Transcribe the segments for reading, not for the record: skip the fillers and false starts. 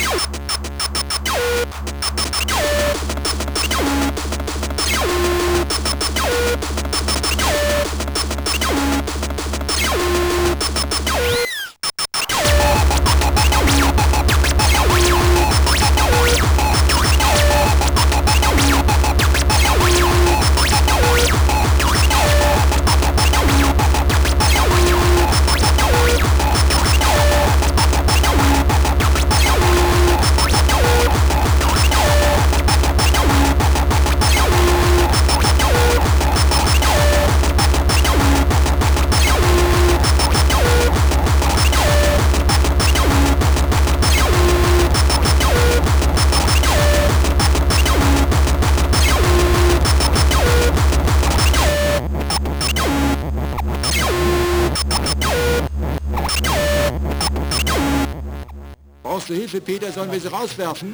Brauchst du Hilfe, Peter? Sollen wir sie rauswerfen?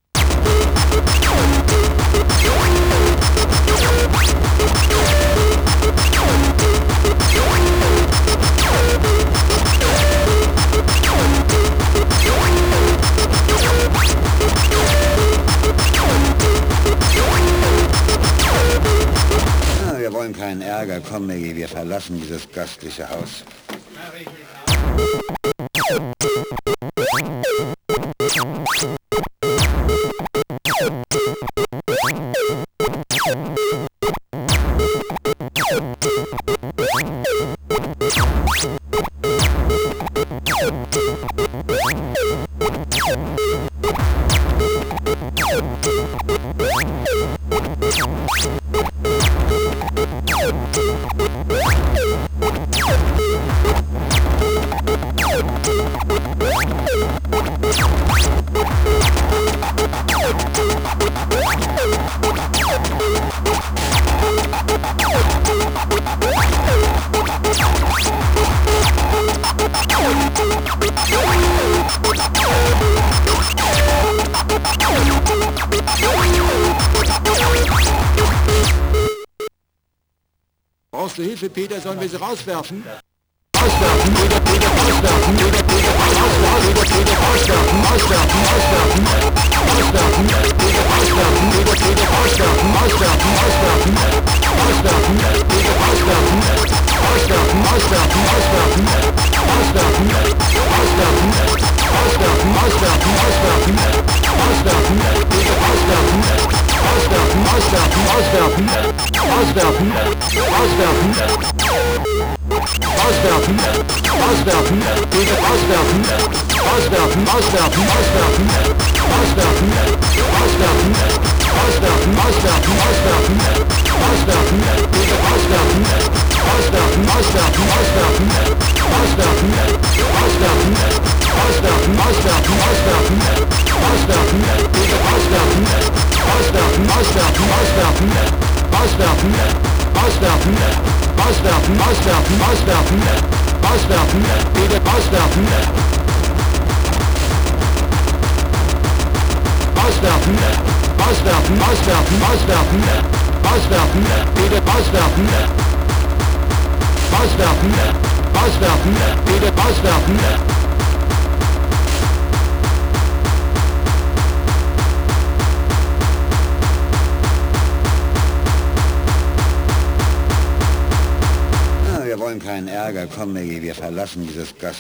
Wir wollen keinen Ärger. Komm, Maggie, wir verlassen dieses gastliche Haus. Brauchst du Hilfe, Peter? Sollen wir sie rauswerfen? Auswerfen, Peter, Peter, auswerfen, Peter, Peter, auswerfen, Peter, Peter, auswerfen, auswerfen, auswerfen, auswerfen, Peter, auswerfen, Peter, Peter, auswerfen, auswerfen, auswerfen, auswerfen, Peter, auswerfen, auswerfen, auswerfen, auswerfen, auswerfen, auswerfen, auswerfen, auswerfen, auswerfen, auswerfen, Peter, auswerfen, auswerfen, auswerfen, auswerfen, auswerfen, auswerfen, auswerfen, auswerfen, Peter, auswerfen, auswerfen, auswerfen, auswerfen, auswerfen, auswerfen, auswerfen, auswerfen, auswerfen, auswerfen, Peter, auswerfen, auswerfen, auswerfen, auswerfen, auswerfen, auswerfen, auswerfen, auswerfen, auswerfen, auswerfen, Peter, auswerfen, auswerfen, auswerfen, auswerfen, auswerfen, auswerfen, auswerfen, auswerfen, auswerfen, auswerfen, Peter, auswerfen, auswerfen, auswerfen, auswerfen, auswerfen, auswerfen, Peter, auswerfen, auswerfen, auswerfen, Peter, auswerfen. Wir wollen keinen Ärger. Komm, Maggie, wir verlassen dieses Gast.